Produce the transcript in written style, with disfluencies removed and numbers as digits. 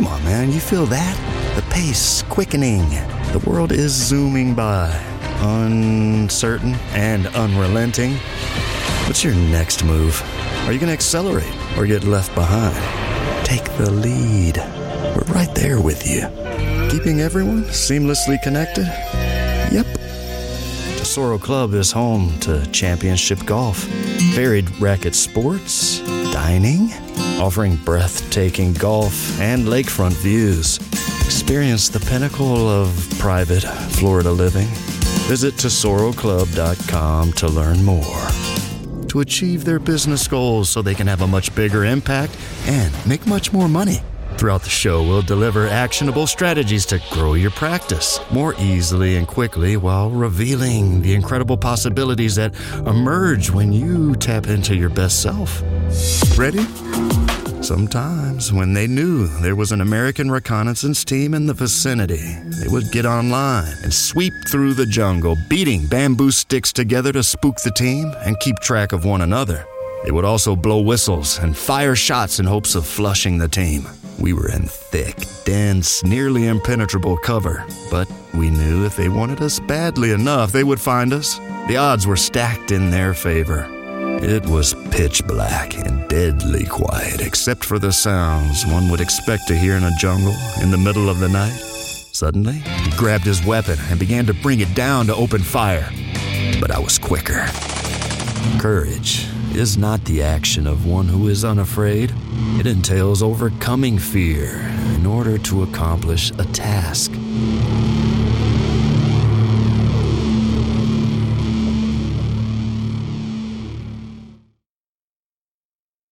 Come on, man, you feel that? The pace quickening. The world is zooming by, uncertain and unrelenting. What's your next move? Are you going to accelerate or get left behind? Take the lead. We're right there with you. Keeping everyone seamlessly connected? Yep. Tesoro Club is home to championship golf, varied racket sports, dining, offering breathtaking golf and lakefront views. Experience the pinnacle of private Florida living. Visit TesoroClub.com to learn more. To achieve their business goals so they can have a much bigger impact and make much more money. Throughout the show, we'll deliver actionable strategies to grow your practice more easily and quickly while revealing the incredible possibilities that emerge when you tap into your best self. Ready? Sometimes, when they knew there was an American reconnaissance team in the vicinity, they would get online and sweep through the jungle, beating bamboo sticks together to spook the team and keep track of one another. They would also blow whistles and fire shots in hopes of flushing the team. We were in thick, dense, nearly impenetrable cover, but we knew if they wanted us badly enough, they would find us. The odds were stacked in their favor. It was pitch black and deadly quiet, except for the sounds one would expect to hear in a jungle in the middle of the night. Suddenly, he grabbed his weapon and began to bring it down to open fire. But I was quicker. Courage is not the action of one who is unafraid. It entails overcoming fear in order to accomplish a task.